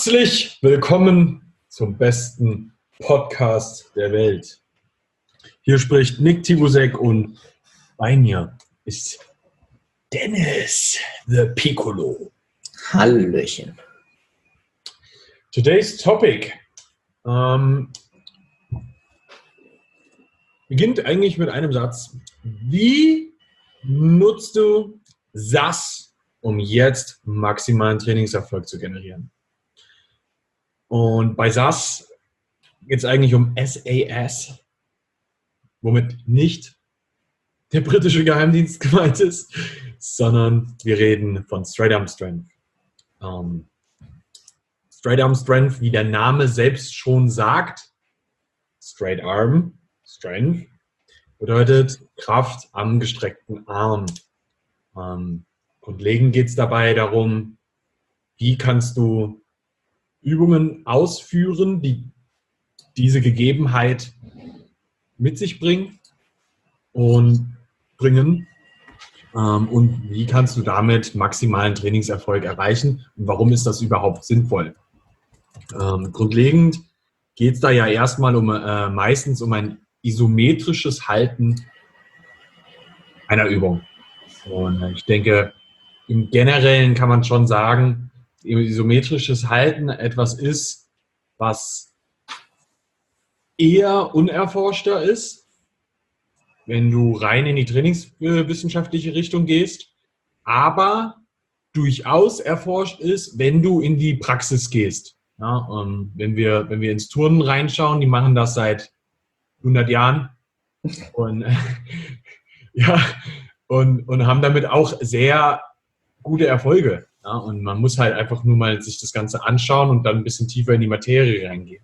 Herzlich willkommen zum besten Podcast der Welt. Hier spricht Nick Tibusek und bei mir ist Dennis the Piccolo. Hallöchen. Today's topic beginnt eigentlich mit einem Satz. Wie nutzt du SAS, um jetzt maximalen Trainingserfolg zu generieren? Und bei SAS geht es eigentlich um SAS, womit nicht der britische Geheimdienst gemeint ist, sondern wir reden von Straight Arm Strength. Straight Arm Strength, wie der Name selbst schon sagt, Straight Arm Strength, bedeutet Kraft am gestreckten Arm. Grundlegend geht es dabei darum, wie kannst du Übungen ausführen, die diese Gegebenheit mit sich bringen und wie kannst du damit maximalen Trainingserfolg erreichen und warum ist das überhaupt sinnvoll? Grundlegend geht es da ja erstmal meistens um ein isometrisches Halten einer Übung. Und ich denke, im Generellen kann man schon sagen, isometrisches Halten etwas ist, was eher unerforschter ist, wenn du rein in die trainingswissenschaftliche Richtung gehst, aber durchaus erforscht ist, wenn du in die Praxis gehst. Ja, wenn wir ins Turnen reinschauen, die machen das seit 100 Jahren und, und haben damit auch sehr gute Erfolge. Ja, und man muss halt einfach nur mal sich das Ganze anschauen und dann ein bisschen tiefer in die Materie reingehen.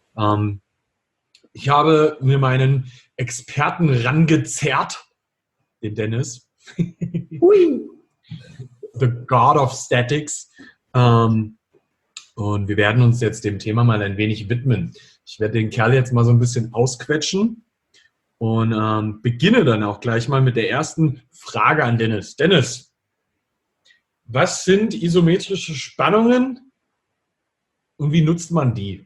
Ich habe mir meinen Experten rangezerrt, den Dennis. The God of Statics. Und wir werden uns jetzt dem Thema mal ein wenig widmen. Ich werde den Kerl jetzt mal so ein bisschen ausquetschen und beginne dann auch gleich mal mit der ersten Frage an Dennis. Dennis, was sind isometrische Spannungen und wie nutzt man die?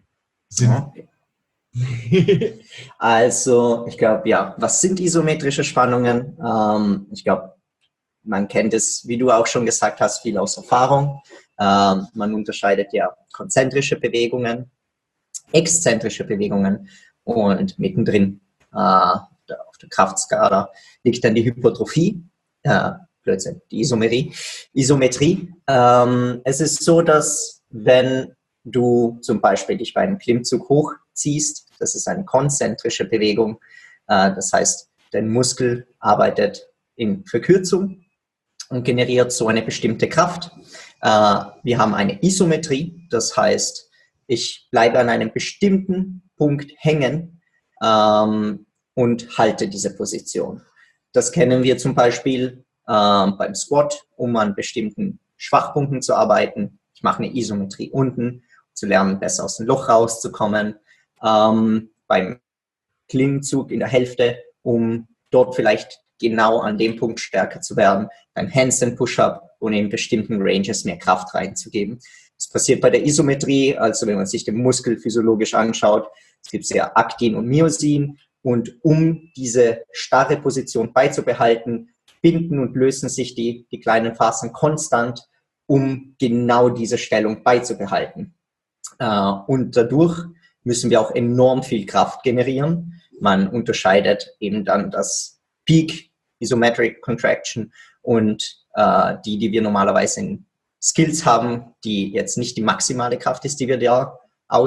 Also, ich glaube, ja, was sind isometrische Spannungen? Ich glaube, man kennt es, wie du auch schon gesagt hast, viel aus Erfahrung. Man unterscheidet ja konzentrische Bewegungen, exzentrische Bewegungen und mittendrin auf der Kraftskala liegt dann die Hypertrophie, die Isometrie. Es ist so, dass wenn du zum Beispiel dich bei einem Klimmzug hochziehst, das ist eine konzentrische Bewegung, das heißt, dein Muskel arbeitet in Verkürzung und generiert so eine bestimmte Kraft. Wir haben eine Isometrie, das heißt, ich bleibe an einem bestimmten Punkt hängen und halte diese Position. Das kennen wir zum Beispiel beim Squat, um an bestimmten Schwachpunkten zu arbeiten. Ich mache eine Isometrie unten, um zu lernen, besser aus dem Loch rauszukommen. Beim Klimmzug in der Hälfte, um dort vielleicht genau an dem Punkt stärker zu werden. Beim Handstand Push-Up, um in bestimmten Ranges mehr Kraft reinzugeben. Das passiert bei der Isometrie, also wenn man sich den Muskel physiologisch anschaut. Es gibt ja Aktin und Myosin. Und um diese starre Position beizubehalten, binden und lösen sich die kleinen Fasern konstant, um genau diese Stellung beizubehalten. Und dadurch müssen wir auch enorm viel Kraft generieren. Man unterscheidet eben dann das Peak Isometric Contraction und die wir normalerweise in Skills haben, die jetzt nicht die maximale Kraft ist, die wir da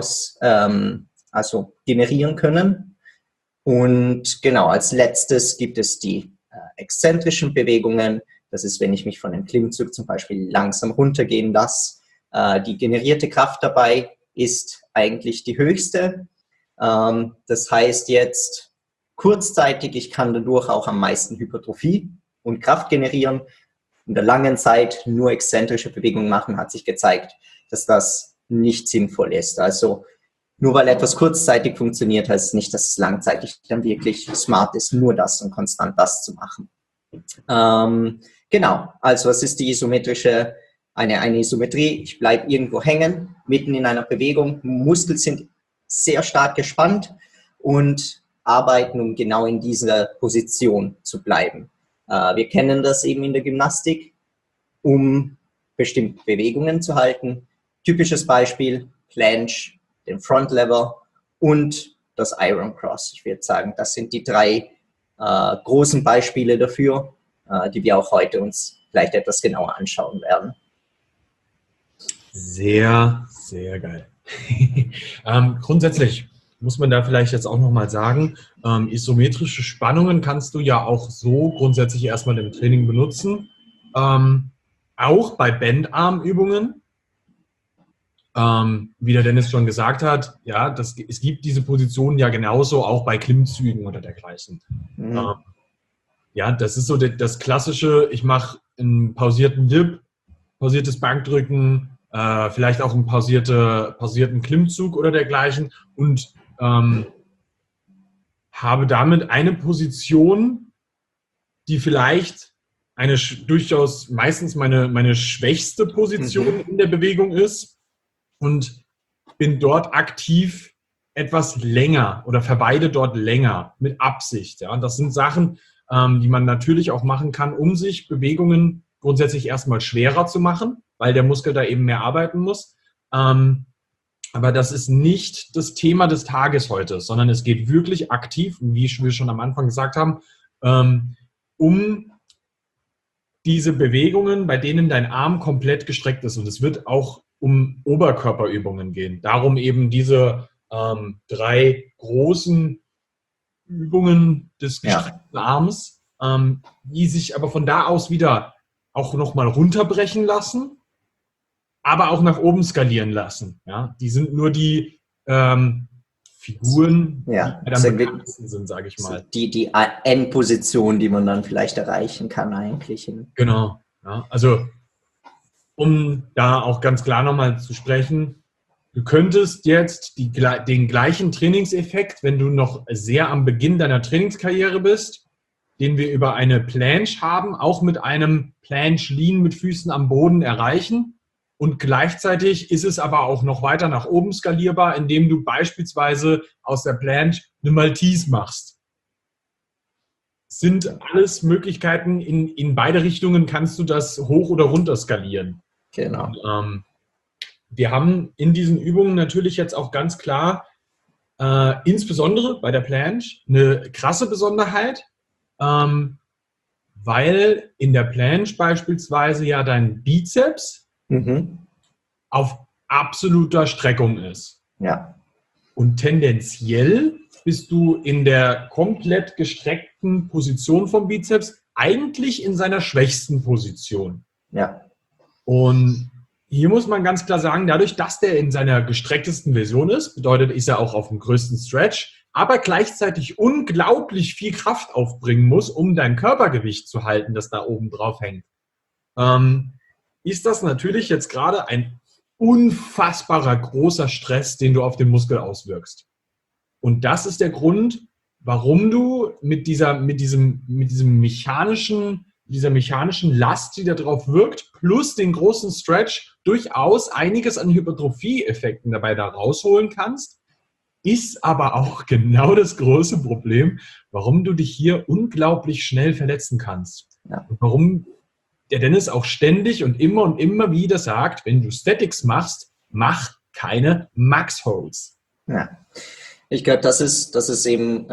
generieren können. Und genau, als letztes gibt es die exzentrischen Bewegungen. Das ist, wenn ich mich von einem Klimmzug zum Beispiel langsam runtergehen lasse. Die generierte Kraft dabei ist eigentlich die höchste. Das heißt jetzt kurzzeitig, ich kann dadurch auch am meisten Hypertrophie und Kraft generieren. In der langen Zeit nur exzentrische Bewegungen machen, hat sich gezeigt, dass das nicht sinnvoll ist. Also nur weil etwas kurzzeitig funktioniert, heißt es nicht, dass es langzeitig dann wirklich smart ist, nur das und konstant das zu machen. Genau, also was ist die eine Isometrie? Ich bleibe irgendwo hängen mitten in einer Bewegung, Muskeln sind sehr stark gespannt und arbeiten, um genau in dieser Position zu bleiben. Wir kennen das eben in der Gymnastik, um bestimmte Bewegungen zu halten. Typisches Beispiel, Planche, den Front Lever und das Iron Cross. Ich würde sagen, das sind die drei großen Beispiele dafür, die wir auch heute uns vielleicht etwas genauer anschauen werden. Sehr, sehr geil. Grundsätzlich muss man da vielleicht jetzt auch nochmal sagen, isometrische Spannungen kannst du ja auch so grundsätzlich erstmal im Training benutzen. Auch bei Bandarmübungen. Wie der Dennis schon gesagt hat, ja, es gibt diese Positionen ja genauso auch bei Klimmzügen oder dergleichen. Mhm. Ja, das ist so das klassische, ich mache einen pausierten Dip, pausiertes Bankdrücken, vielleicht auch einen pausierten Klimmzug oder dergleichen und habe damit eine Position, die vielleicht durchaus meistens meine schwächste Position in der Bewegung ist und bin dort aktiv etwas länger oder verweile dort länger mit Absicht. Ja? Und das sind Sachen, die man natürlich auch machen kann, um sich Bewegungen grundsätzlich erstmal schwerer zu machen, weil der Muskel da eben mehr arbeiten muss. Aber das ist nicht das Thema des Tages heute, sondern es geht wirklich aktiv, wie wir schon am Anfang gesagt haben, um diese Bewegungen, bei denen dein Arm komplett gestreckt ist. Und es wird auch um Oberkörperübungen gehen. Darum eben diese 3 großen Übungen des gestreckten Arms, die sich aber von da aus wieder auch nochmal runterbrechen lassen, aber auch nach oben skalieren lassen. Ja? Die sind nur die Figuren, die am bekanntesten sind, sage ich mal. Die Endposition, die man dann vielleicht erreichen kann eigentlich. Genau. Ja? Also um da auch ganz klar nochmal zu sprechen, du könntest jetzt den gleichen Trainingseffekt, wenn du noch sehr am Beginn deiner Trainingskarriere bist, den wir über eine Planche haben, auch mit einem Planche Lean mit Füßen am Boden erreichen. Und gleichzeitig ist es aber auch noch weiter nach oben skalierbar, indem du beispielsweise aus der Planche eine Maltese machst. Sind alles Möglichkeiten, in beide Richtungen kannst du das hoch oder runter skalieren. Genau. Und, wir haben in diesen Übungen natürlich jetzt auch ganz klar, insbesondere bei der Planche, eine krasse Besonderheit, weil in der Planche beispielsweise ja dein Bizeps auf absoluter Streckung ist. Ja. Und tendenziell bist du in der komplett gestreckten Position vom Bizeps eigentlich in seiner schwächsten Position. Ja. Und hier muss man ganz klar sagen, dadurch, dass der in seiner gestrecktesten Version ist, bedeutet, ist er auch auf dem größten Stretch, aber gleichzeitig unglaublich viel Kraft aufbringen muss, um dein Körpergewicht zu halten, das da oben drauf hängt. Ist das natürlich jetzt gerade ein unfassbarer großer Stress, den du auf den Muskel auswirkst. Und das ist der Grund, warum du mit dieser mechanischen Last, die da drauf wirkt, plus den großen Stretch durchaus einiges an Hypertrophie-Effekten dabei da rausholen kannst, ist aber auch genau das große Problem, warum du dich hier unglaublich schnell verletzen kannst. Ja. Und warum der Dennis auch ständig und immer wieder sagt, wenn du Statics machst, mach keine Max-Holds. Ja. Ich glaube, das ist eben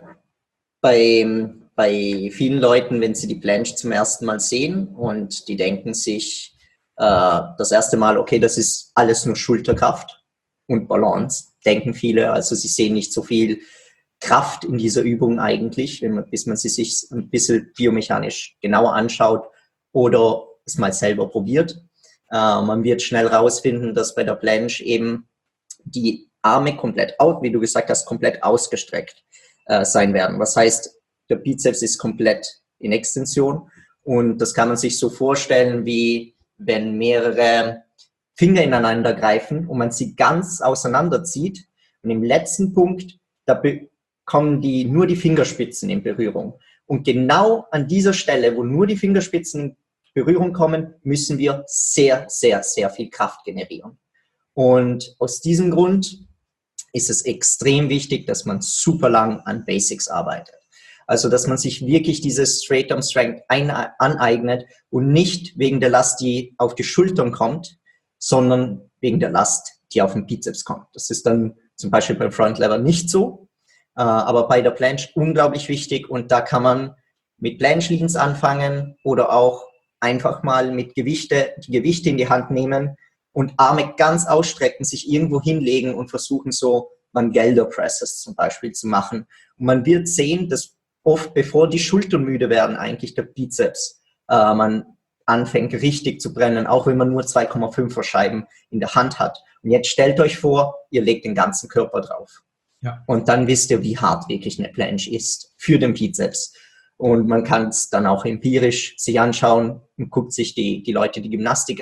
bei vielen Leuten, wenn sie die Planche zum ersten Mal sehen und die denken sich das erste Mal, okay, das ist alles nur Schulterkraft und Balance, denken viele. Also sie sehen nicht so viel Kraft in dieser Übung eigentlich, bis man sie sich ein bisschen biomechanisch genauer anschaut oder es mal selber probiert. Man wird schnell rausfinden, dass bei der Planche eben die Arme komplett wie du gesagt hast, komplett ausgestreckt sein werden. Was heißt, der Bizeps ist komplett in Extension und das kann man sich so vorstellen, wie wenn mehrere Finger ineinander greifen und man sie ganz auseinanderzieht und im letzten Punkt, da kommen nur die Fingerspitzen in Berührung. Und genau an dieser Stelle, wo nur die Fingerspitzen in Berührung kommen, müssen wir sehr, sehr, sehr viel Kraft generieren. Und aus diesem Grund ist es extrem wichtig, dass man super lang an Basics arbeitet. Also, dass man sich wirklich dieses Straight Arm Strength aneignet und nicht wegen der Last, die auf die Schultern kommt, sondern wegen der Last, die auf den Bizeps kommt. Das ist dann zum Beispiel beim Front Lever nicht so, aber bei der Planche unglaublich wichtig, und da kann man mit Planche Leans anfangen oder auch einfach mal mit die Gewichte in die Hand nehmen und Arme ganz ausstrecken, sich irgendwo hinlegen und versuchen, so Mangelder Presses zum Beispiel zu machen. Und man wird sehen, dass oft, bevor die Schultern müde werden, eigentlich der Bizeps man anfängt richtig zu brennen, auch wenn man nur 2,5er Scheiben in der Hand hat. Und jetzt stellt euch vor, ihr legt den ganzen Körper drauf. Ja. Und dann wisst ihr, wie hart wirklich eine Planche ist für den Bizeps. Und man kann es dann auch empirisch sich anschauen und guckt sich die Leute, die Gymnastik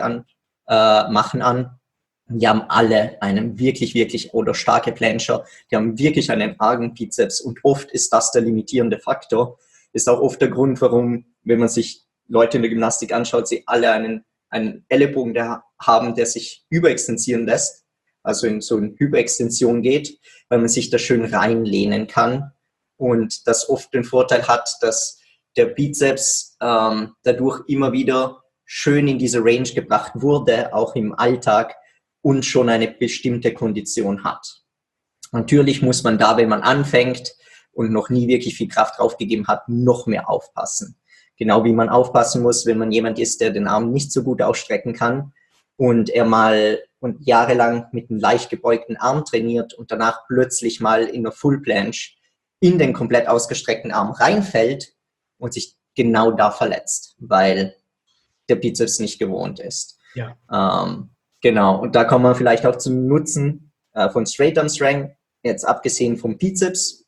machen an. Die haben alle einen wirklich, oder starke Plancher, die haben wirklich einen argen Bizeps, und oft ist das der limitierende Faktor. Ist auch oft der Grund, warum, wenn man sich Leute in der Gymnastik anschaut, sie alle einen Ellenbogen haben, der sich überextensieren lässt, also in so eine Hyperextension geht, weil man sich da schön reinlehnen kann, und das oft den Vorteil hat, dass der Bizeps dadurch immer wieder schön in diese Range gebracht wurde, auch im Alltag, und schon eine bestimmte Kondition hat. Natürlich muss man da, wenn man anfängt und noch nie wirklich viel Kraft draufgegeben hat, noch mehr aufpassen. Genau wie man aufpassen muss, wenn man jemand ist, der den Arm nicht so gut ausstrecken kann und er mal und jahrelang mit einem leicht gebeugten Arm trainiert und danach plötzlich mal in der Full Planche in den komplett ausgestreckten Arm reinfällt und sich genau da verletzt, weil der Bizeps nicht gewohnt ist. Ja. Genau, und da kommen wir vielleicht auch zum Nutzen von Straight Arm Strength, jetzt abgesehen vom Bizeps.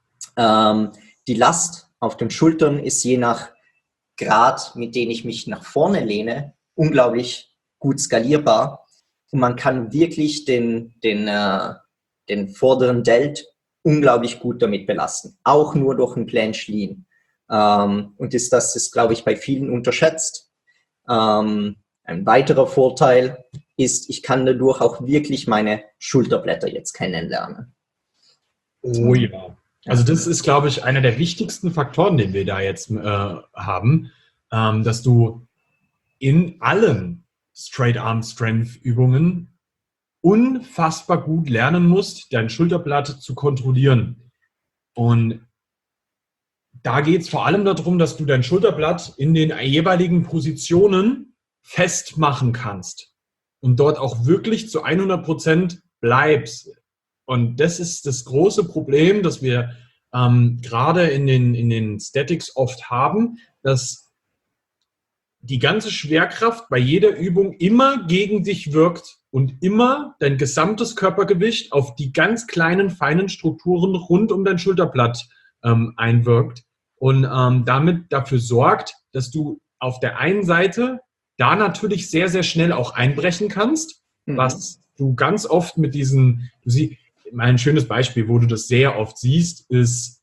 Die Last auf den Schultern ist je nach Grad, mit dem ich mich nach vorne lehne, unglaublich gut skalierbar. Und man kann wirklich den vorderen Delt unglaublich gut damit belasten. Auch nur durch ein Planche Lean. Und das ist, glaube ich, bei vielen unterschätzt. Ein weiterer Vorteil ist, ich kann dadurch auch wirklich meine Schulterblätter jetzt kennenlernen. Oh ja. Also das ist, glaube ich, einer der wichtigsten Faktoren, den wir da jetzt haben, dass du in allen Straight Arm Strength Übungen unfassbar gut lernen musst, dein Schulterblatt zu kontrollieren. Und da geht es vor allem darum, dass du dein Schulterblatt in den jeweiligen Positionen festmachen kannst und dort auch wirklich zu 100% bleibst. Und das ist das große Problem, das wir gerade in den Statics oft haben, dass die ganze Schwerkraft bei jeder Übung immer gegen dich wirkt und immer dein gesamtes Körpergewicht auf die ganz kleinen, feinen Strukturen rund um dein Schulterblatt einwirkt und damit dafür sorgt, dass du auf der einen Seite da natürlich sehr, sehr schnell auch einbrechen kannst, was du ganz oft mit diesen, ein schönes Beispiel, wo du das sehr oft siehst, ist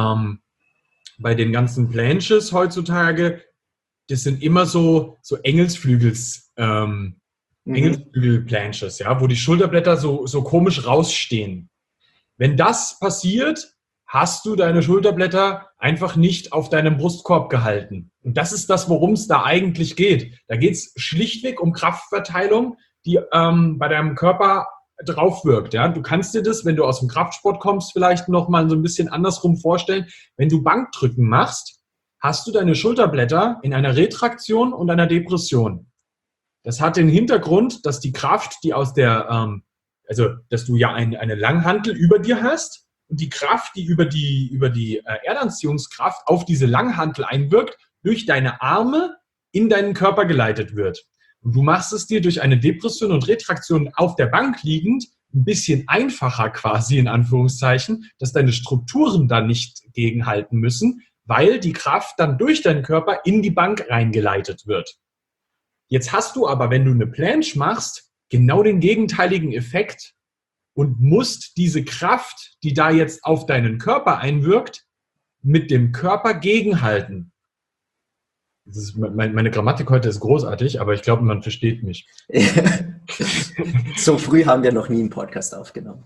bei den ganzen Planches heutzutage, das sind immer so Engelsflügel-Planches, ja, wo die Schulterblätter so komisch rausstehen. Wenn das passiert, hast du deine Schulterblätter einfach nicht auf deinem Brustkorb gehalten. Und das ist das, worum es da eigentlich geht. Da geht es schlichtweg um Kraftverteilung, die bei deinem Körper drauf wirkt. Ja? Du kannst dir das, wenn du aus dem Kraftsport kommst, vielleicht noch mal so ein bisschen andersrum vorstellen. Wenn du Bankdrücken machst, hast du deine Schulterblätter in einer Retraktion und einer Depression. Das hat den Hintergrund, dass die Kraft, die aus der, dass du ja eine Langhantel über dir hast und die Kraft, die über die Erdanziehungskraft auf diese Langhantel einwirkt, durch deine Arme in deinen Körper geleitet wird. Und du machst es dir durch eine Depression und Retraktion auf der Bank liegend ein bisschen einfacher quasi, in Anführungszeichen, dass deine Strukturen da nicht gegenhalten müssen, weil die Kraft dann durch deinen Körper in die Bank reingeleitet wird. Jetzt hast du aber, wenn du eine Planche machst, genau den gegenteiligen Effekt und musst diese Kraft, die da jetzt auf deinen Körper einwirkt, mit dem Körper gegenhalten. Meine Grammatik heute ist großartig, aber ich glaube, man versteht mich. So früh haben wir noch nie einen Podcast aufgenommen.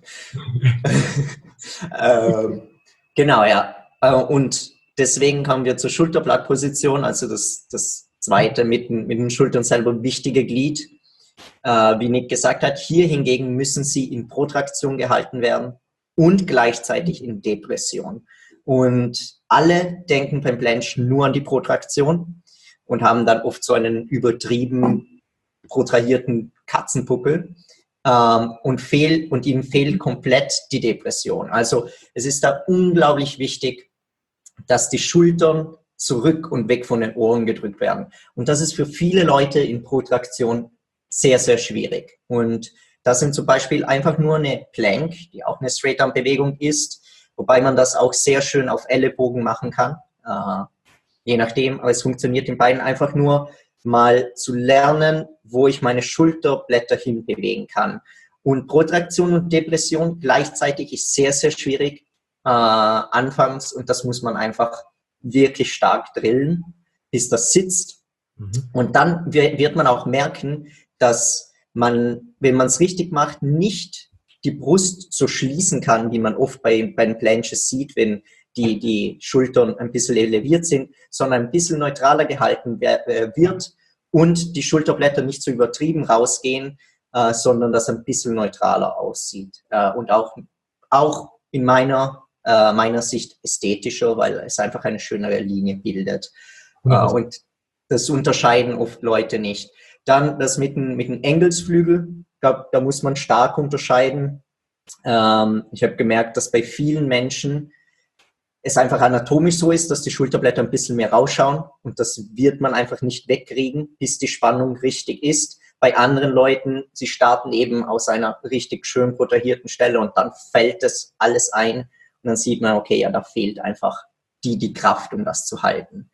Genau, ja. Und deswegen kommen wir zur Schulterblattposition, also das zweite mit den Schultern selber wichtige Glied. Wie Nick gesagt hat, hier hingegen müssen sie in Protraktion gehalten werden und gleichzeitig in Depression. Und alle denken beim Planche nur an die Protraktion und haben dann oft so einen übertrieben protrahierten Katzenpuckel und ihnen fehlt komplett die Depression. Also es ist da unglaublich wichtig, dass die Schultern zurück und weg von den Ohren gedrückt werden. Und das ist für viele Leute in Protraktion sehr, sehr schwierig. Und das sind zum Beispiel einfach nur eine Plank, die auch eine Straight-Arm-Bewegung ist, wobei man das auch sehr schön auf Ellenbogen machen kann. Je nachdem, aber es funktioniert in beiden einfach nur, mal zu lernen, wo ich meine Schulterblätter hinbewegen kann. Und Protraktion und Depression gleichzeitig ist sehr, sehr schwierig anfangs und das muss man einfach wirklich stark drillen, bis das sitzt. Und dann wird man auch merken, dass man, wenn man es richtig macht, nicht die Brust so schließen kann, wie man oft bei den Planches sieht, wenn die Schultern ein bisschen eleviert sind, sondern ein bisschen neutraler gehalten wird und die Schulterblätter nicht so übertrieben rausgehen, sondern das ein bisschen neutraler aussieht. Und auch in meiner Sicht ästhetischer, weil es einfach eine schönere Linie bildet. Und das unterscheiden oft Leute nicht. Dann das mit dem Engelsflügel, ich glaube, da muss man stark unterscheiden. Ich habe gemerkt, dass bei vielen Menschen es einfach anatomisch so ist, dass die Schulterblätter ein bisschen mehr rausschauen und das wird man einfach nicht wegkriegen, bis die Spannung richtig ist. Bei anderen Leuten, sie starten eben aus einer richtig schön protrahierten Stelle und dann fällt das alles ein und dann sieht man, okay, ja, da fehlt einfach die Kraft, um das zu halten.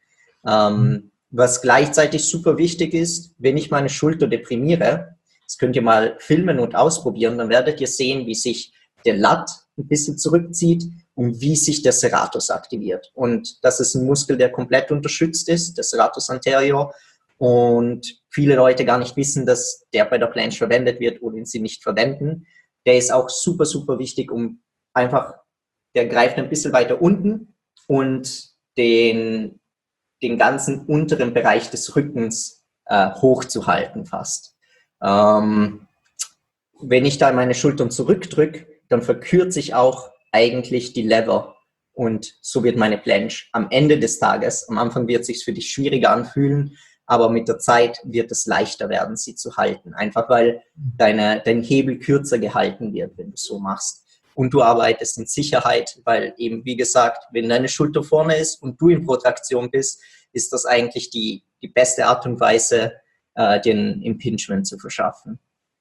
Was gleichzeitig super wichtig ist, wenn ich meine Schulter deprimiere, das könnt ihr mal filmen und ausprobieren, dann werdet ihr sehen, wie sich der Lat ein bisschen zurückzieht und wie sich der Serratus aktiviert. Und das ist ein Muskel, der komplett unterstützt ist, der Serratus anterior. Und viele Leute gar nicht wissen, dass der bei der Planche verwendet wird oder ihn sie nicht verwenden. Der ist auch super, super wichtig, um einfach, der greift ein bisschen weiter unten und den ganzen unteren Bereich des Rückens hochzuhalten fast. Wenn ich da meine Schultern zurückdrücke, dann verkürzt sich auch eigentlich die Lever und so wird meine Planche am Ende des Tages, am Anfang wird es sich für dich schwieriger anfühlen, aber mit der Zeit wird es leichter werden, sie zu halten. Einfach weil dein Hebel kürzer gehalten wird, wenn du es so machst. Und du arbeitest in Sicherheit, weil eben, wie gesagt, wenn deine Schulter vorne ist und du in Protraktion bist, ist das eigentlich die beste Art und Weise, den Impingement zu verschaffen.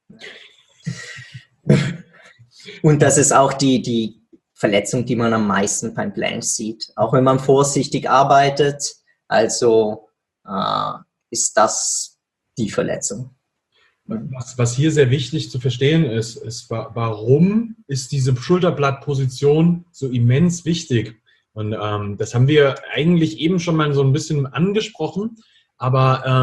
Und das ist auch die Verletzung, die man am meisten beim Planche sieht. Auch wenn man vorsichtig arbeitet, also ist das die Verletzung. Was hier sehr wichtig zu verstehen ist, warum ist diese Schulterblattposition so immens wichtig? Und das haben wir eigentlich eben schon mal so ein bisschen angesprochen, aber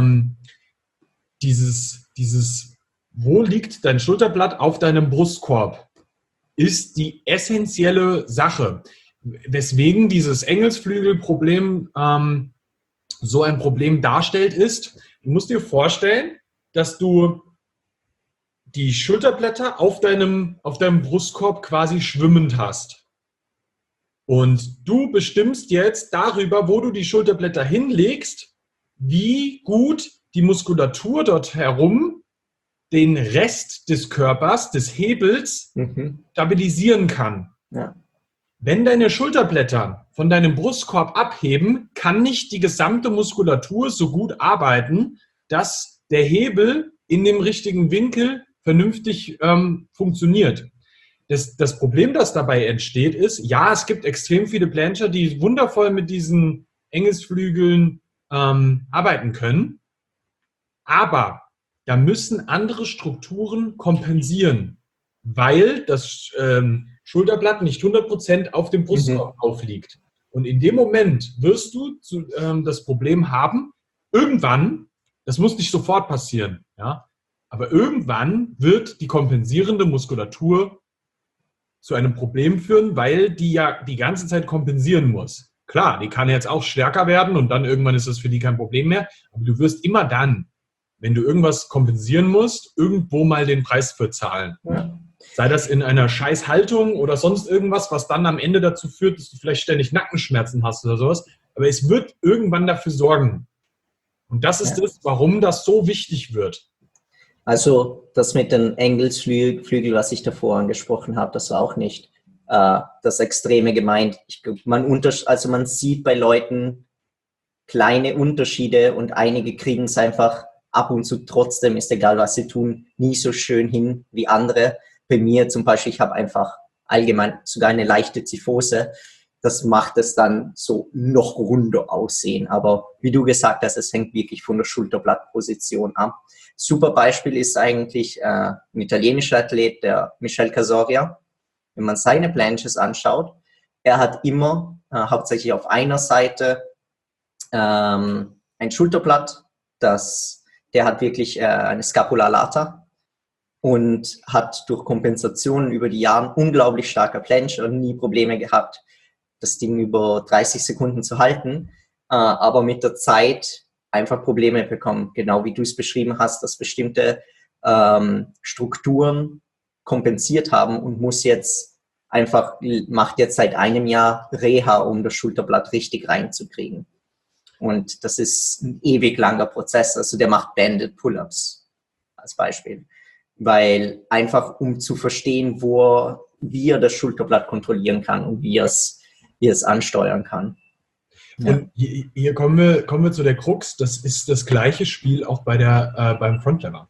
wo liegt dein Schulterblatt auf deinem Brustkorb, ist die essentielle Sache. Weswegen dieses Engelsflügelproblem so ein Problem darstellt, ist, du musst dir vorstellen, dass du die Schulterblätter auf deinem Brustkorb quasi schwimmend hast. Und du bestimmst jetzt darüber, wo du die Schulterblätter hinlegst, wie gut die Muskulatur dort herum den Rest des Körpers, des Hebels, stabilisieren kann. Ja. Wenn deine Schulterblätter von deinem Brustkorb abheben, kann nicht die gesamte Muskulatur so gut arbeiten, dass der Hebel in dem richtigen Winkel vernünftig funktioniert. Das Problem, das dabei entsteht, ist, ja, es gibt extrem viele Plancher, die wundervoll mit diesen Engelsflügeln arbeiten können, aber da müssen andere Strukturen kompensieren, weil das Schulterblatt nicht 100% auf dem Brustkorb aufliegt. Und in dem Moment wirst du das Problem haben, irgendwann, das muss nicht sofort passieren, ja, aber irgendwann wird die kompensierende Muskulatur zu einem Problem führen, weil die ja die ganze Zeit kompensieren muss. Klar, die kann jetzt auch stärker werden und dann irgendwann ist das für die kein Problem mehr, aber du wirst immer dann, wenn du irgendwas kompensieren musst, irgendwo mal den Preis für zahlen. Ja. Sei das in einer Scheißhaltung oder sonst irgendwas, was dann am Ende dazu führt, dass du vielleicht ständig Nackenschmerzen hast oder sowas. Aber es wird irgendwann dafür sorgen. Und das ist das, warum das so wichtig wird. Also das mit den Engelsflügel, was ich davor angesprochen habe, das war auch nicht das Extreme gemeint. Also man sieht bei Leuten kleine Unterschiede und einige kriegen es einfach ab und zu trotzdem, ist egal was sie tun, nie so schön hin wie andere. Bei mir zum Beispiel, ich habe einfach allgemein sogar eine leichte Zyphose. Das macht es dann so noch runder aussehen. Aber wie du gesagt hast, es hängt wirklich von der Schulterblattposition ab. Super Beispiel ist eigentlich ein italienischer Athlet, der Michel Casoria. Wenn man seine Planches anschaut, er hat immer hauptsächlich auf einer Seite ein Schulterblatt, der hat wirklich eine Scapula lata und hat durch Kompensationen über die Jahre unglaublich starker Planche und nie Probleme gehabt, das Ding über 30 Sekunden zu halten, aber mit der Zeit einfach Probleme bekommen, genau wie du es beschrieben hast, dass bestimmte Strukturen kompensiert haben und macht jetzt seit einem Jahr Reha, um das Schulterblatt richtig reinzukriegen. Und das ist ein ewig langer Prozess. Also der macht Banded Pull-Ups als Beispiel. Weil einfach, um zu verstehen, wie er das Schulterblatt kontrollieren kann und wie er es ansteuern kann. Ja. Und hier kommen wir zu der Krux. Das ist das gleiche Spiel auch beim Frontlever.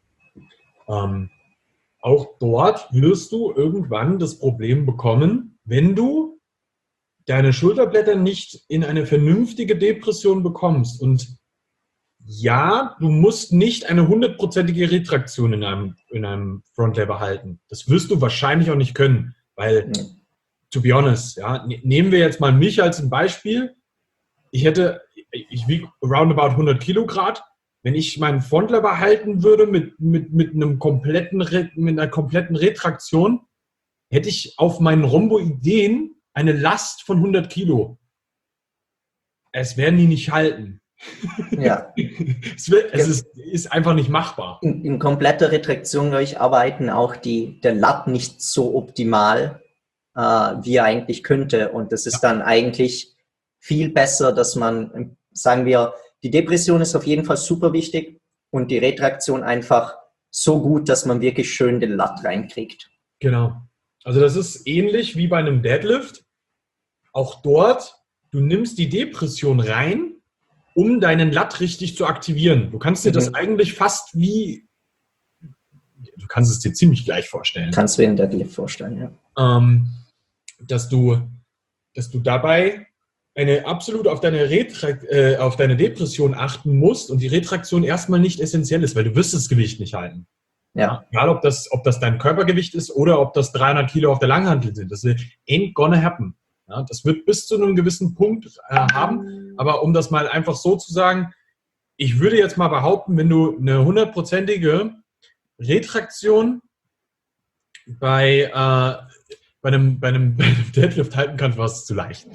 Auch dort wirst du irgendwann das Problem bekommen, wenn du deine Schulterblätter nicht in eine vernünftige Depression bekommst. Und ja, du musst nicht eine 100%ige Retraktion in einem Frontlever halten. Das wirst du wahrscheinlich auch nicht können, weil, to be honest, ja, nehmen wir jetzt mal mich als ein Beispiel. Ich wiege roundabout 100 Kilogramm. Wenn ich meinen Frontlever halten würde mit einer kompletten Retraktion, hätte ich auf meinen Rhomboideen eine Last von 100 Kilo. Es werden die nicht halten. Ja. Es ist einfach nicht machbar. In kompletter Retraktion, glaube ich, arbeiten auch der Lat nicht so optimal, wie er eigentlich könnte. Und das ist dann eigentlich viel besser, dass man, sagen wir, die Depression ist auf jeden Fall super wichtig und die Retraktion einfach so gut, dass man wirklich schön den Lat reinkriegt. Genau. Also das ist ähnlich wie bei einem Deadlift. Auch dort, du nimmst die Depression rein, um deinen Lat richtig zu aktivieren. Du kannst dir das eigentlich fast du kannst es dir ziemlich gleich vorstellen. Kannst du dir einen Deadlift vorstellen, ja. Dass du dabei absolut auf deine Depression achten musst und die Retraktion erstmal nicht essentiell ist, weil du wirst das Gewicht nicht halten. Ja. Egal, ob das dein Körpergewicht ist oder ob das 300 Kilo auf der Langhantel sind. Das ain't gonna happen. Ja, das wird bis zu einem gewissen Punkt haben. Aber um das mal einfach so zu sagen, ich würde jetzt mal behaupten, wenn du eine 100%ige Retraktion bei einem Deadlift halten kannst, war es zu leicht.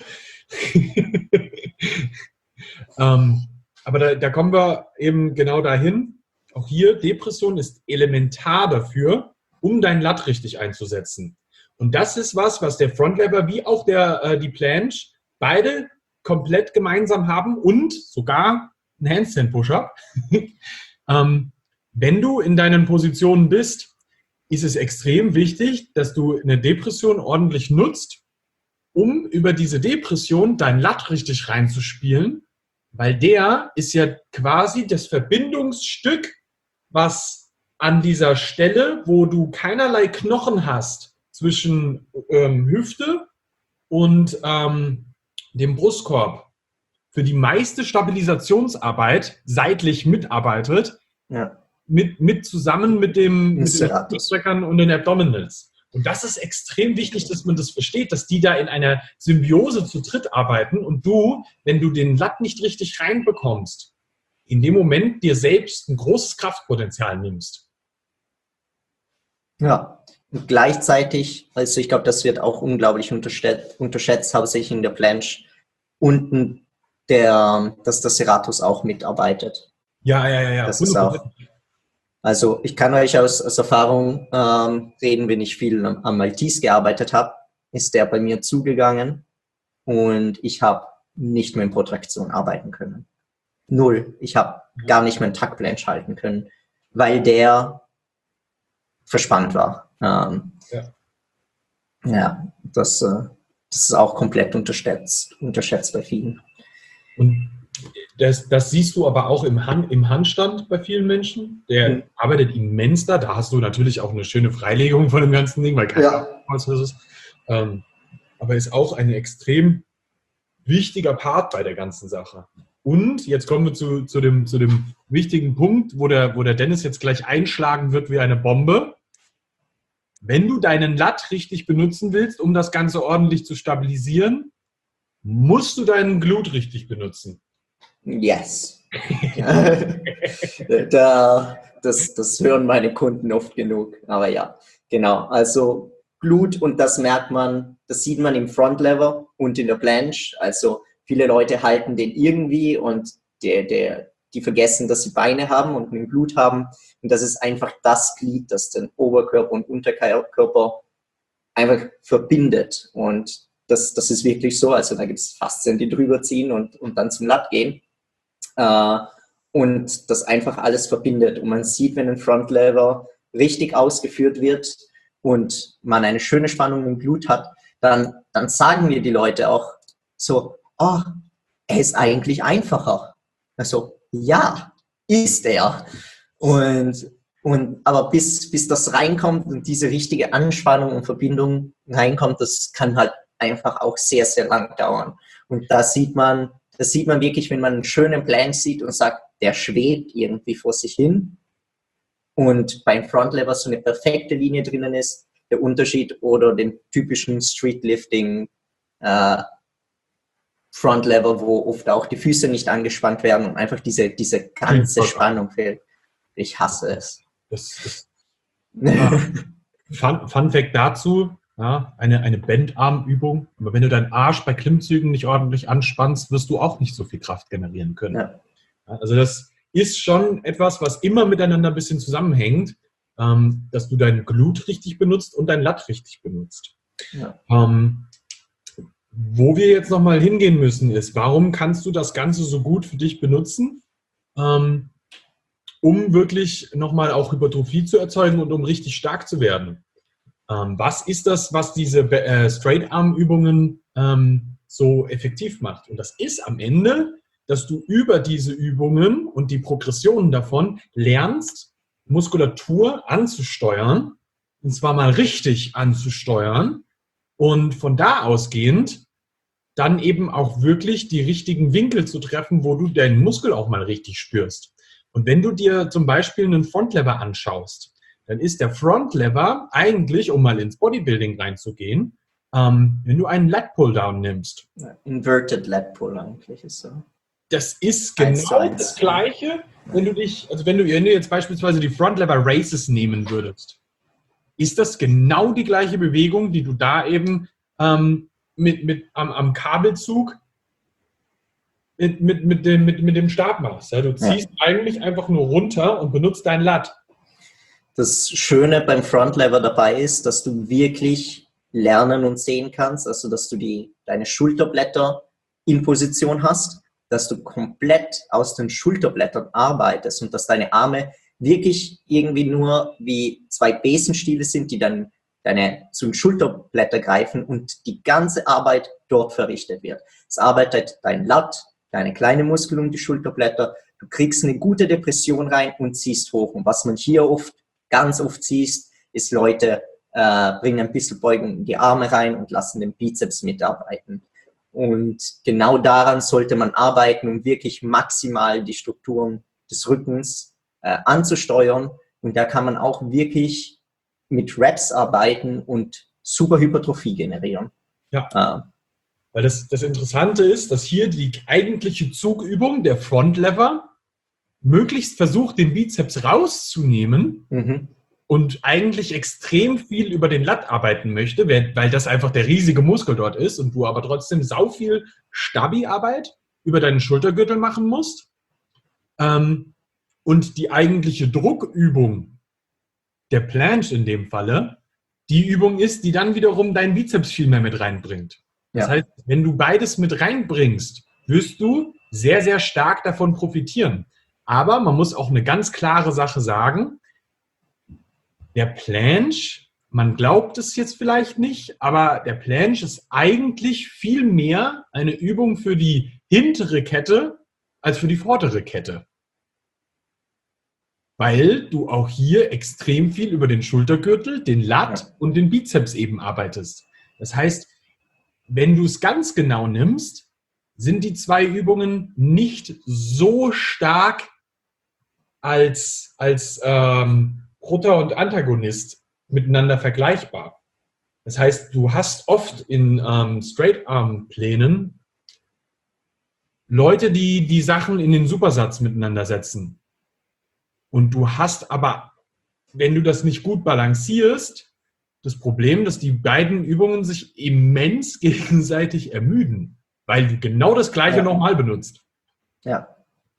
Aber da kommen wir eben genau dahin. Auch hier, Depression ist elementar dafür, um dein Lat richtig einzusetzen. Und das ist was der Frontlever wie auch die Planche beide komplett gemeinsam haben und sogar ein Handstand-Push-Up. Wenn du in deinen Positionen bist, ist es extrem wichtig, dass du eine Depression ordentlich nutzt, um über diese Depression dein Lat richtig reinzuspielen, weil der ist ja quasi das Verbindungsstück, was an dieser Stelle, wo du keinerlei Knochen hast, zwischen Hüfte und dem Brustkorb, für die meiste Stabilisationsarbeit seitlich mitarbeitet, zusammen mit den Streckern und den Abdominals. Und das ist extrem wichtig, dass man das versteht, dass die da in einer Symbiose zu dritt arbeiten und du, wenn du den Lat nicht richtig reinbekommst, in dem Moment dir selbst ein großes Kraftpotenzial nimmst. Ja, und gleichzeitig, also ich glaube, das wird auch unglaublich unterschätzt, hauptsächlich in der Planche, unten dass der Serratus auch mitarbeitet. Ja. Das ist auch, also ich kann euch aus Erfahrung reden, wenn ich viel am Maltese gearbeitet habe, ist der bei mir zugegangen und ich habe nicht mehr in Protraktion arbeiten können. Null. Ich habe gar nicht mehr einen Tuck-Planche halten können, weil der verspannt war. Das ist auch komplett unterschätzt bei vielen. Und das siehst du aber auch im Handstand bei vielen Menschen. Der arbeitet immens da. Da hast du natürlich auch eine schöne Freilegung von dem ganzen Ding, weil kein Ausfluss ist. Aber ist auch ein extrem wichtiger Part bei der ganzen Sache. Und jetzt kommen wir zu dem wichtigen Punkt, wo der Dennis jetzt gleich einschlagen wird wie eine Bombe. Wenn du deinen Lat richtig benutzen willst, um das Ganze ordentlich zu stabilisieren, musst du deinen Glut richtig benutzen. Yes. Das hören meine Kunden oft genug. Aber ja, genau. Also Glut, und das sieht man im Front Lever und in der Planche. Also viele Leute halten den irgendwie und die vergessen, dass sie Beine haben und einen Glut haben. Und das ist einfach das Glied, das den Oberkörper und Unterkörper einfach verbindet. Und das ist wirklich so. Also da gibt es Faszien, die drüber ziehen und dann zum Lat gehen. Und das einfach alles verbindet. Und man sieht, wenn ein Front Lever richtig ausgeführt wird und man eine schöne Spannung im Glut hat, dann sagen mir die Leute auch so, oh, er ist eigentlich einfacher. Also, ja, ist er. Aber bis das reinkommt und diese richtige Anspannung und Verbindung reinkommt, das kann halt einfach auch sehr, sehr lang dauern. Und das sieht man wirklich, wenn man einen schönen Planche sieht und sagt, der schwebt irgendwie vor sich hin und beim Frontlever so eine perfekte Linie drinnen ist, der Unterschied oder den typischen Streetlifting Frontlever, wo oft auch die Füße nicht angespannt werden und einfach diese ganze Spannung fehlt. Ich hasse es. Fun Fact dazu, ja, eine Bendarmübung. Aber wenn du deinen Arsch bei Klimmzügen nicht ordentlich anspannst, wirst du auch nicht so viel Kraft generieren können. Ja. Also das ist schon etwas, was immer miteinander ein bisschen zusammenhängt, dass du deinen Glut richtig benutzt und dein Lat richtig benutzt. Ja. Wo wir jetzt nochmal hingehen müssen ist, warum kannst du das Ganze so gut für dich benutzen, um wirklich nochmal auch Hypertrophie zu erzeugen und um richtig stark zu werden? Was ist das, was diese Straight-Arm-Übungen so effektiv macht? Und das ist am Ende, dass du über diese Übungen und die Progressionen davon lernst, Muskulatur anzusteuern, und zwar mal richtig anzusteuern und von da ausgehend dann eben auch wirklich die richtigen Winkel zu treffen, wo du deinen Muskel auch mal richtig spürst. Und wenn du dir zum Beispiel einen Frontlever anschaust, dann ist der Frontlever eigentlich, um mal ins Bodybuilding reinzugehen, wenn du einen Lat Pulldown nimmst. Inverted Lat Pull eigentlich ist so. Das ist genau das Gleiche, wenn du jetzt beispielsweise die Frontlever Races nehmen würdest. Ist das genau die gleiche Bewegung, die du da eben am Kabelzug mit dem Stab machst. Ja? Du ziehst eigentlich einfach nur runter und benutzt dein Lat. Das Schöne beim Frontlever dabei ist, dass du wirklich lernen und sehen kannst, also dass du deine Schulterblätter in Position hast, dass du komplett aus den Schulterblättern arbeitest und dass deine Arme wirklich irgendwie nur wie zwei Besenstiele sind, die dann zu den Schulterblättern greifen und die ganze Arbeit dort verrichtet wird. Es arbeitet dein Lat, deine kleine Muskel um die Schulterblätter, du kriegst eine gute Depression rein und ziehst hoch. Und was man hier ganz oft siehst, ist Leute bringen ein bisschen Beugung in die Arme rein und lassen den Bizeps mitarbeiten. Und genau daran sollte man arbeiten, um wirklich maximal die Strukturen des Rückens anzusteuern. Und da kann man auch wirklich mit Reps arbeiten und super Hypertrophie generieren. Ja, weil das Interessante ist, dass hier die eigentliche Zugübung, der Frontlever, möglichst versucht, den Bizeps rauszunehmen und eigentlich extrem viel über den Lat arbeiten möchte, weil das einfach der riesige Muskel dort ist und du aber trotzdem sau viel Stabi-Arbeit über deinen Schultergürtel machen musst. Und die eigentliche Druckübung, der Planche in dem Falle, die Übung ist, die dann wiederum deinen Bizeps viel mehr mit reinbringt. Das heißt, wenn du beides mit reinbringst, wirst du sehr, sehr stark davon profitieren. Aber man muss auch eine ganz klare Sache sagen, der Planche, man glaubt es jetzt vielleicht nicht, aber der Planche ist eigentlich viel mehr eine Übung für die hintere Kette als für die vordere Kette. Weil du auch hier extrem viel über den Schultergürtel, den Lat und den Bizeps eben arbeitest. Das heißt, wenn du es ganz genau nimmst, sind die zwei Übungen nicht so stark als Proter und Antagonist miteinander vergleichbar. Das heißt, du hast oft in Straight-Arm-Plänen Leute, die die Sachen in den Supersatz miteinander setzen. Und du hast aber, wenn du das nicht gut balancierst, das Problem, dass die beiden Übungen sich immens gegenseitig ermüden, weil du genau das Gleiche nochmal benutzt. Ja.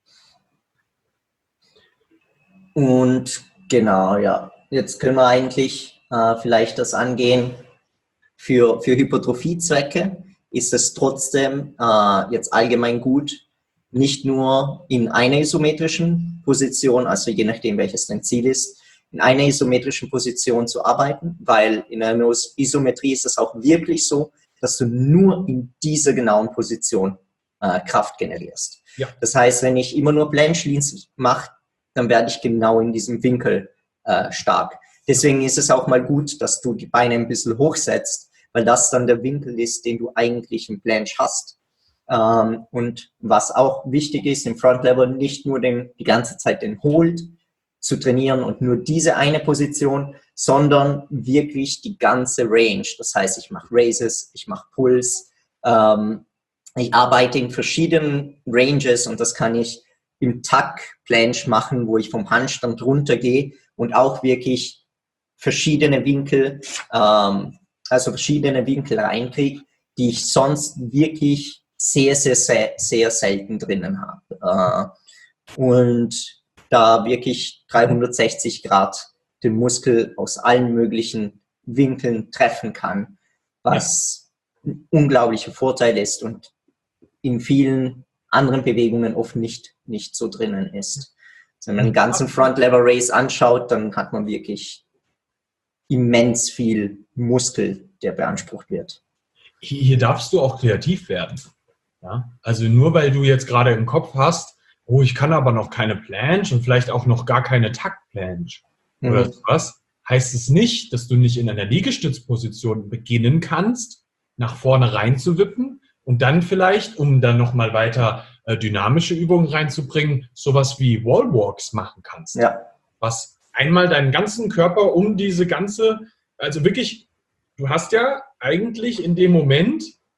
Und genau, ja. Jetzt können wir eigentlich vielleicht das angehen. Für Hypertrophiezwecke ist es trotzdem jetzt allgemein gut, nicht nur in einer isometrischen Position, also je nachdem, welches dein Ziel ist, in einer isometrischen Position zu arbeiten, weil in einer Isometrie ist es auch wirklich so, dass du nur in dieser genauen Position Kraft generierst. Ja. Das heißt, wenn ich immer nur Planche Leans mache, dann werde ich genau in diesem Winkel stark. Deswegen ist es auch mal gut, dass du die Beine ein bisschen hochsetzt, weil das dann der Winkel ist, den du eigentlich im Planche hast. Und was auch wichtig ist im Front Lever, nicht nur die ganze Zeit den Hold zu trainieren und nur diese eine Position, sondern wirklich die ganze Range. Das heißt, ich mache Raises, ich mache Pulls, ich arbeite in verschiedenen Ranges und das kann ich im Tuck Planche machen, wo ich vom Handstand runtergehe und auch wirklich verschiedene Winkel, reinkriege, die ich sonst wirklich sehr, sehr, sehr, sehr selten drinnen habe. Und da wirklich 360 Grad den Muskel aus allen möglichen Winkeln treffen kann, was ein unglaublicher Vorteil ist und in vielen anderen Bewegungen oft nicht so drinnen ist. Also wenn man den ganzen Front Lever Raise anschaut, dann hat man wirklich immens viel Muskel, der beansprucht wird. Hier darfst du auch kreativ werden. Ja? Also nur weil du jetzt gerade im Kopf hast, oh, ich kann aber noch keine Planche und vielleicht auch noch gar keine Tuck-Planche oder sowas, heißt es nicht, dass du nicht in einer Liegestützposition beginnen kannst, nach vorne reinzuwippen und dann vielleicht, um dann nochmal weiter dynamische Übungen reinzubringen, sowas wie Wallwalks machen kannst. Ja. Was einmal deinen ganzen Körper um diese ganze, also wirklich, du hast ja eigentlich in dem Moment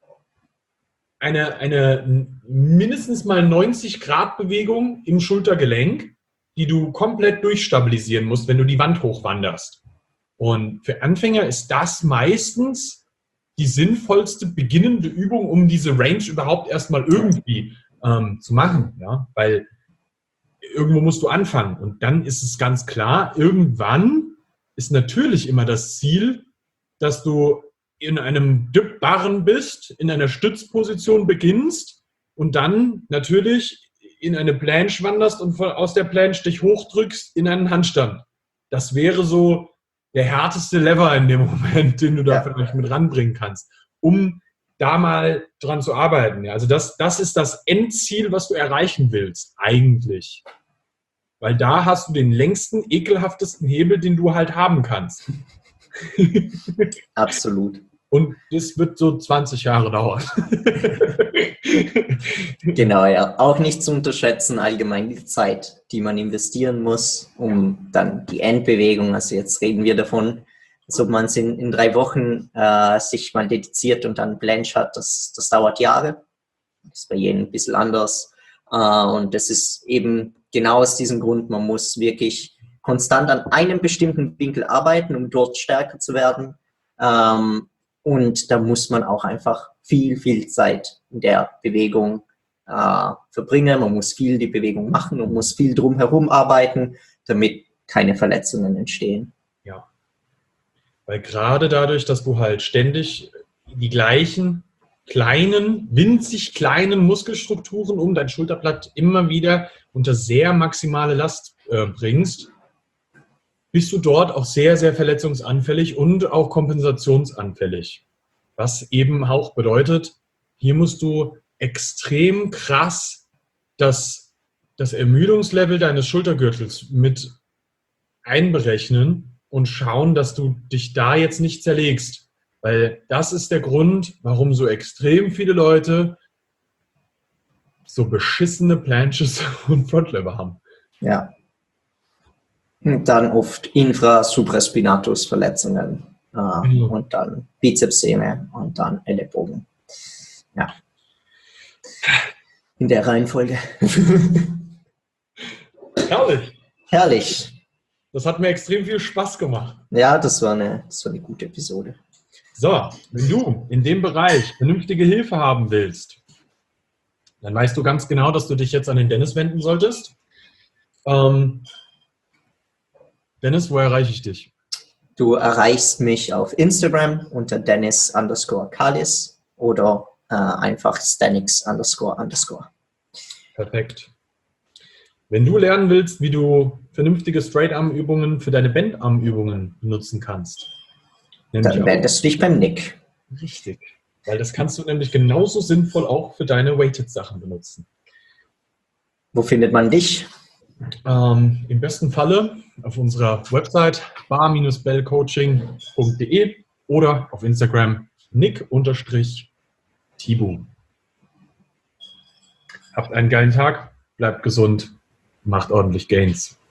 eine mindestens mal 90-Grad-Bewegung im Schultergelenk, die du komplett durchstabilisieren musst, wenn du die Wand hochwanderst. Und für Anfänger ist das meistens die sinnvollste beginnende Übung, um diese Range überhaupt erstmal irgendwie zu machen. Ja? Weil irgendwo musst du anfangen. Und dann ist es ganz klar, irgendwann ist natürlich immer das Ziel, dass du in einem Dip-Barren bist, in einer Stützposition beginnst und dann natürlich in eine Planche wanderst und aus der Planche dich hochdrückst in einen Handstand. Das wäre so der härteste Lever in dem Moment, den du da vielleicht mit ranbringen kannst, um da mal dran zu arbeiten. Ja, also das ist das Endziel, was du erreichen willst, eigentlich. Weil da hast du den längsten, ekelhaftesten Hebel, den du halt haben kannst. Absolut. Und das wird so 20 Jahre dauern. Genau, ja. Auch nicht zu unterschätzen, allgemein die Zeit, die man investieren muss, um dann die Endbewegung, also jetzt reden wir davon, als ob man es in 3 Wochen sich mal dediziert und dann Planche hat, das dauert Jahre. Das ist bei jedem ein bisschen anders. Und das ist eben genau aus diesem Grund, man muss wirklich konstant an einem bestimmten Winkel arbeiten, um dort stärker zu werden. Und da muss man auch einfach viel Zeit in der Bewegung verbringen. Man muss viel die Bewegung machen und muss viel drumherum arbeiten, damit keine Verletzungen entstehen. Ja, weil gerade dadurch, dass du halt ständig die gleichen winzig kleinen Muskelstrukturen um dein Schulterblatt immer wieder unter sehr maximale Last bringst, bist du dort auch sehr verletzungsanfällig und auch kompensationsanfällig. Was eben auch bedeutet, hier musst du extrem krass das Ermüdungslevel deines Schultergürtels mit einberechnen und schauen, dass du dich da jetzt nicht zerlegst. Weil das ist der Grund, warum so extrem viele Leute so beschissene Planches und Frontlever haben. Ja. Und dann oft Infrasupraspinatus-Verletzungen und dann Bizepssehne und dann Ellenbogen. Ja. In der Reihenfolge. Herrlich. Herrlich. Das hat mir extrem viel Spaß gemacht. Ja, das war eine gute Episode. So, wenn du in dem Bereich vernünftige Hilfe haben willst, dann weißt du ganz genau, dass du dich jetzt an den Dennis wenden solltest. Dennis, wo erreiche ich dich? Du erreichst mich auf Instagram unter Dennis_Kalis oder einfach Stanix__. Perfekt. Wenn du lernen willst, wie du vernünftige Straight-Arm-Übungen für deine Bend-Arm-Übungen benutzen kannst, dann wendest du dich beim Nick. Richtig. Weil das kannst du nämlich genauso sinnvoll auch für deine Weighted-Sachen benutzen. Wo findet man dich? Im besten Falle auf unserer Website bar-bellcoaching.de oder auf Instagram nick_tibu. Habt einen geilen Tag, bleibt gesund, macht ordentlich Gains.